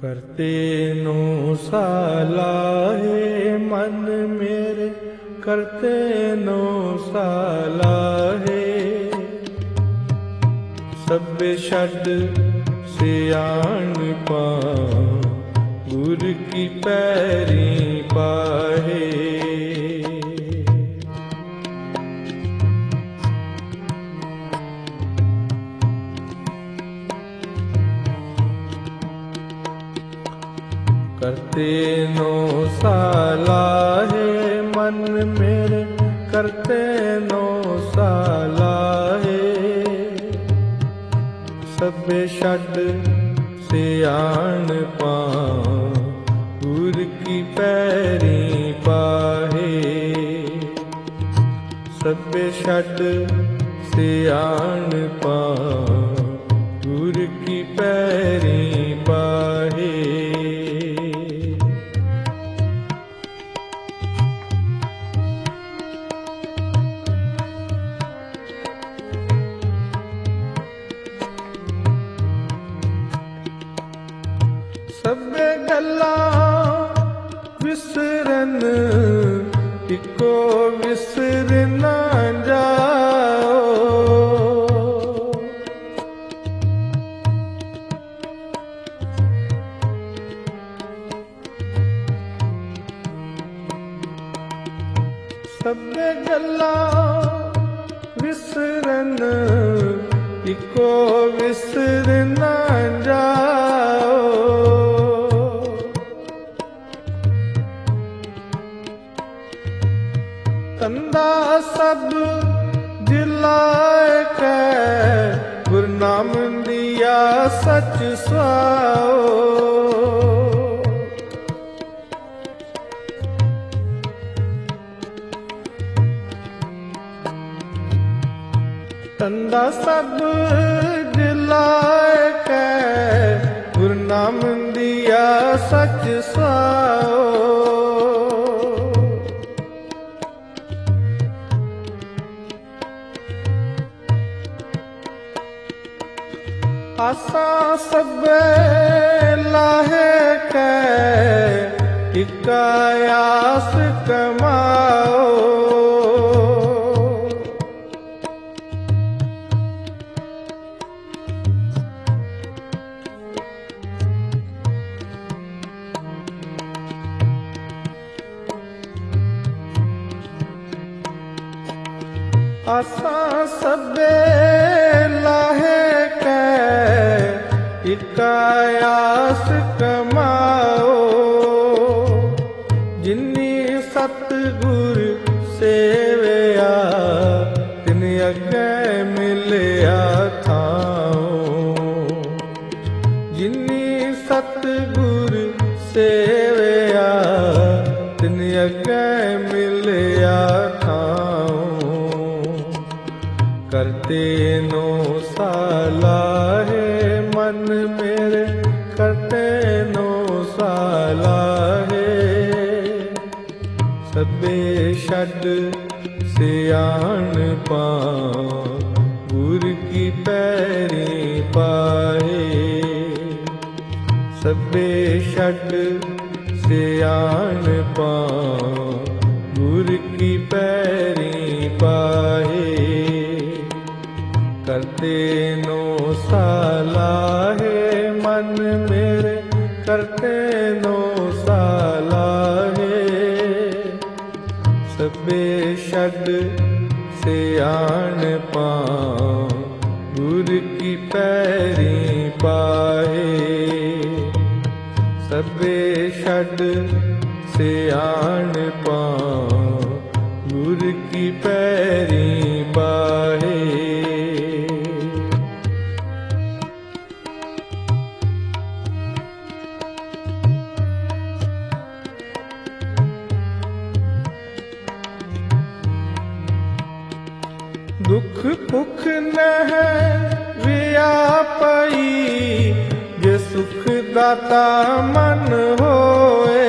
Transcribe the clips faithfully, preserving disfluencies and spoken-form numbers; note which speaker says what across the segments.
Speaker 1: करते नो सालाहे मन मेरे, करते नो सालाहे। सबे छड सियाणपा गुर की पैरी पाहे। करते नो सालाहे मन मेरे, करते नो सालाहे। सबे छड सियाणपा गुर की पैरी पाहे। सबे छड सियाणपा गुर की पैरी पाहे। सबे गल्ला विसरन इको विसर ना जाओ। सबे गल्ला विसरन इको विसर ना जाओ। तंदा सब जिलाए कै गुर नाम दिया सच सुआओ। तंदा सब जिलाए कै गुर नाम दिया सच सुआओ। आसा सबे लाहे कै इक आस कमाओ। आसा सबे लाहे इक आस कमाओ। जिन्नी सतगुर सेवया तिन अगे मिलया थाओ। जिन्नी सतगुर सेवया तिन अगे मिलया थाओ। करते नो सालाहे मन मेरे, करते नो सालाहे। सबे छड सियाणपा गुर की पैरी पाहे। सबे छड सियाणपा गुर की पैरी पाहे। करते नो सालाहे मन मेरे, करते नो सालाहे। सबे छड सियाणपा गुर की पैरी पाहे। सबे छड सियाणपा गुर की पैरी पाहे। दुख भुख नह व्यापी जे सुख दाता मन होए।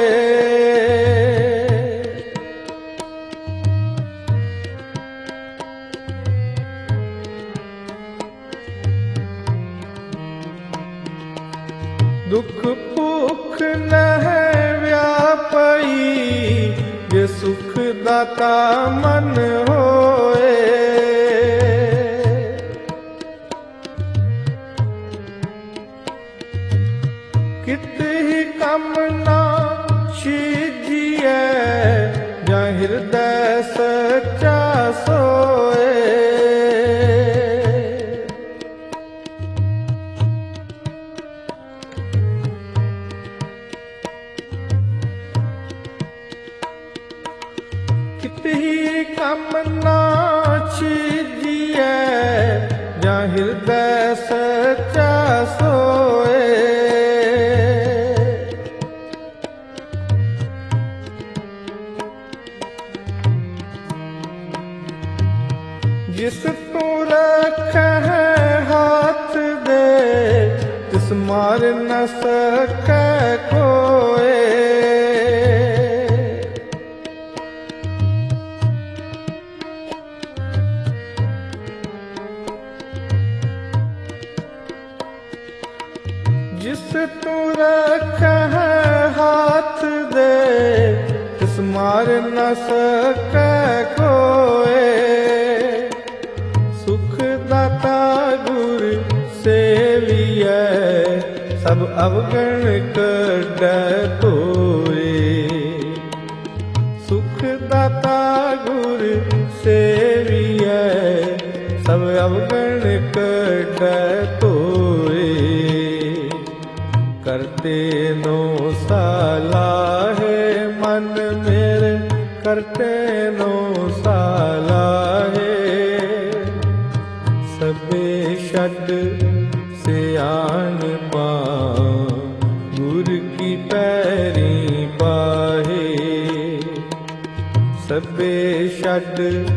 Speaker 1: दुख ਭੁੱਖ ਨਹਿ ਵਿਆਪਈ, ਜੇ ਸੁਖ ਦਾਤਾ ਮਨ ਹੋਏ। ਕਿਤਹਿ ਕਮ ਨਾ ਛੀਜੀਐ, ਜਾਂ ਹਿਰਦੈ ਸੱਚਾ ਸੋਏ। ਕਿਤਹਿ ਕਮ ਨਾ ਛੀਜੀਐ, ਜਾਂ ਹਿਰਦੈ ਸੱਚਾ ਸੋਏ। ਜਿਸ ਤੂੰ ਰੱਖਹਿ ਹਾਥ ਦੇ, ਤਿਸ ਮਾਰ ਨ ਸਕੈ ਕੋਏ। ਜਿਸ ਤੂੰ ਰੱਖਹਿ ਹਾਥ ਦੇ, ਤਿਸ ਮਾਰ ਨ ਸਕੈ ਕੋਏ। ਸੁਖ ਦਾਤਾ ਗੁਰ ਸੇਵੀਐ, ਸਭ ਅਵਗਣ ਕੱਢੈ ਧੋਏ। ਸੁਖ ਦਾਤਾ ਗੁਰ ਸੇਵੀਐ, ਸਭ ਅਵਗਣ ਕੱਢੈ ਧੋਏ। ਕਰਤੇ ਨੋ ਸਾਲਾਹੇ ਮਨ ਮੇਰੇ, ਕਰਤੇ ਨੋ ਸਾਲਾਹੇ। ਸਭੇ ਛੱਡ ਸਿਆਣਪਾ, ਗੁਰ ਕੀ ਪੈਰੀ ਪਾਹੇ। ਸਭੇ ਛੱਡ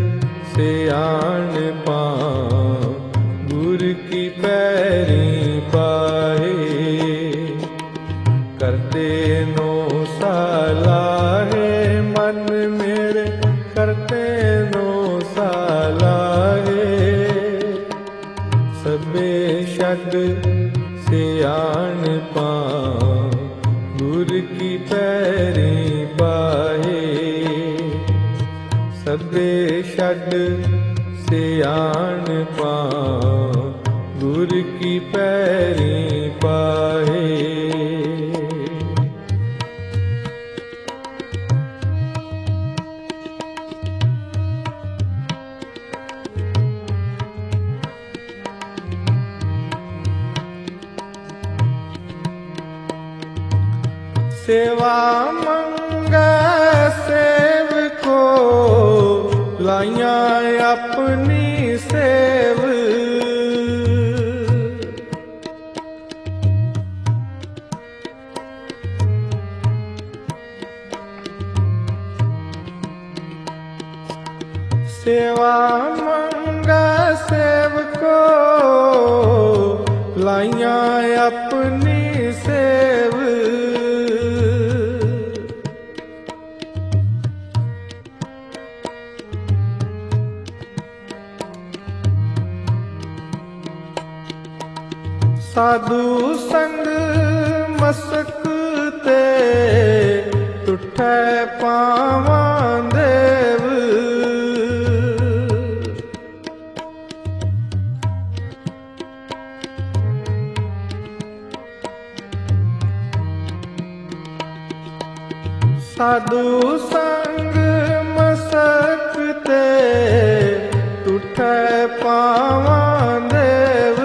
Speaker 1: ਸਿਆਣਪਾ, ਗੁਰ ਕੀ ਪੈਰੀ ਪਾਹੇ। ਕਰਤੇ ਨੋ ਸਾਲਾਹੇ ਮਨ ਮੇਰੇ, ਕਰਤੇ ਨੋ ਸਾਲਾਹੇ। ਸਭੇ ਛੱਡ ਸਿਆਣਪਾ, ਗੁਰ ਕੀ ਪੈਰੀ ਪਾਹੇ। ਸਭੇ ਛੱਡ ਸਿਆਣਪਾ, ਗੁਰ ਕੀ ਪੈਰੀ ਪਾਹੇ। सेवा मंगै सेवको, लाइया अपनी सेव। सेवा मंगै सेवको, लाइया अपनी सेव। साधु संग मसक ते, टुठै पावां देव। साधु संग मसक ते, टुठै पावां देव।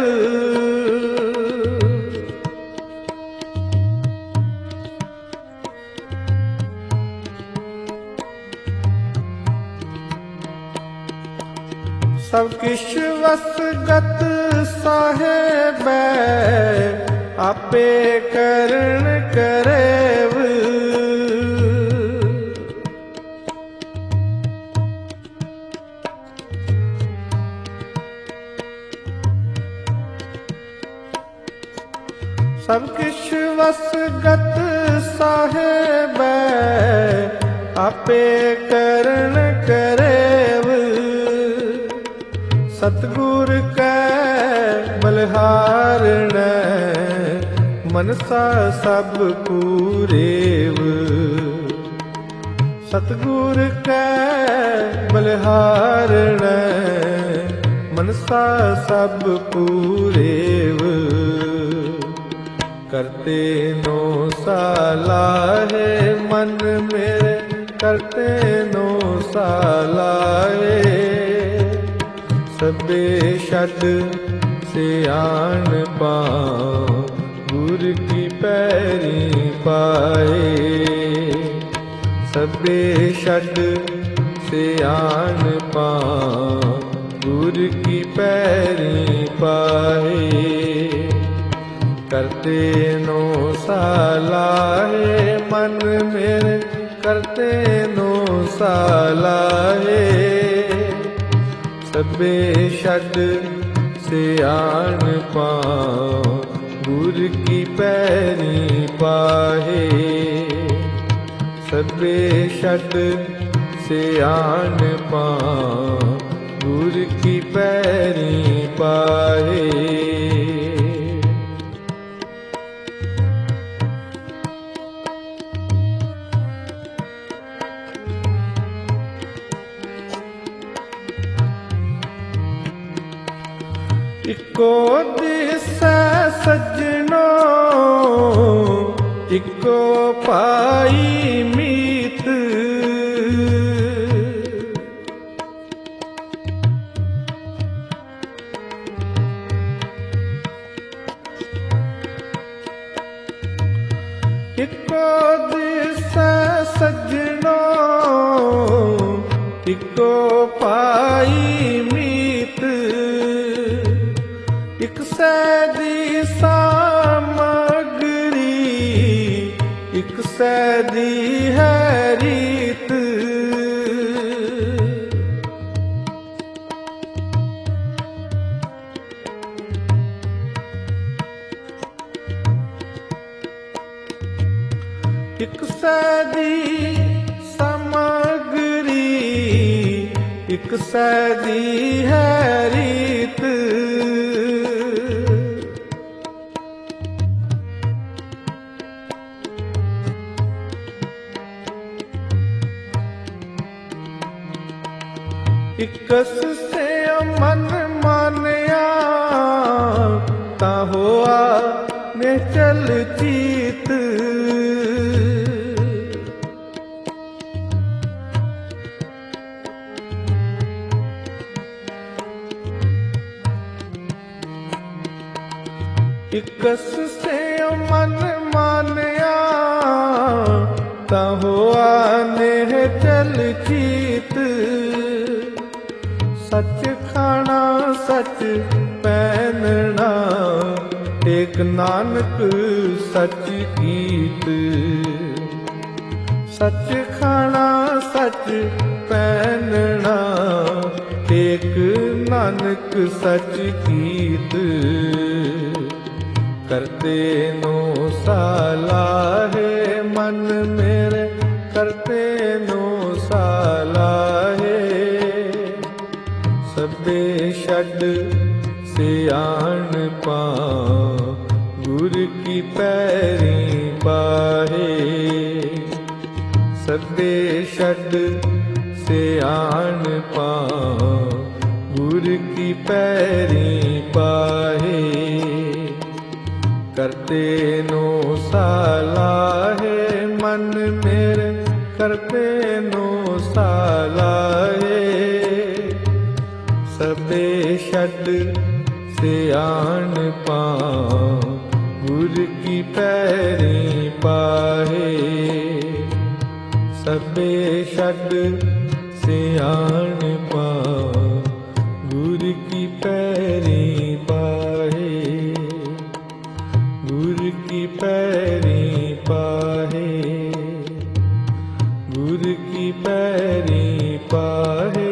Speaker 1: सब किश वसगत साहेबै, आपे करन करेव। सब किश वसगत साहेबै, आपे करन करेव। सतगुर कै बलिहारण, मनसा सब पूरेव। सतगुर कै बलिहारण मनसा सब पूरेव। करते नो साला है मन मेरे, करते नो साला है। सबे छड सियाण पां गुर की पैरी पाए। सबे छड सियाण पां गुर की पैरी पाए। करते नो साला है मन मेरे, करते नो साला है। सबे छड सियाण पां गुर की पैरी पाहे। सबे छड सियाण पां गुर की पैरी पाहे। इको दिसै सज्जनो इको पाई मीत। इको दिसै सज्जनो इको पाई मीत। इक सैदी सामग्री इक सैदी है रीत। इक सैदी सामग्री इक सैदी है रीत। इकस से मन मानया ता होआ निश्चल चीत। इकस से मन मानया ता होआ निश्चल चीत। सच खाना सच पहनना एक नानक सच कीत। सच खाना सच पहनना एक नानक सच कीत। करते नो साला है मन मेरे, करते नो साला है। सबे छड सियाण पां गुर की पैरी पाहे। सबे छड सियाण पां गुर की पैरी पाहे। करते नो साला है मन मेरे, करते नो साला है। सबे छड सियाण पां गुर की पैरी पाहे। सबे छड सियाण पां गुर की पैरी पाहे। गुर की पैरी पाहे, गुर की पैरी पाहे।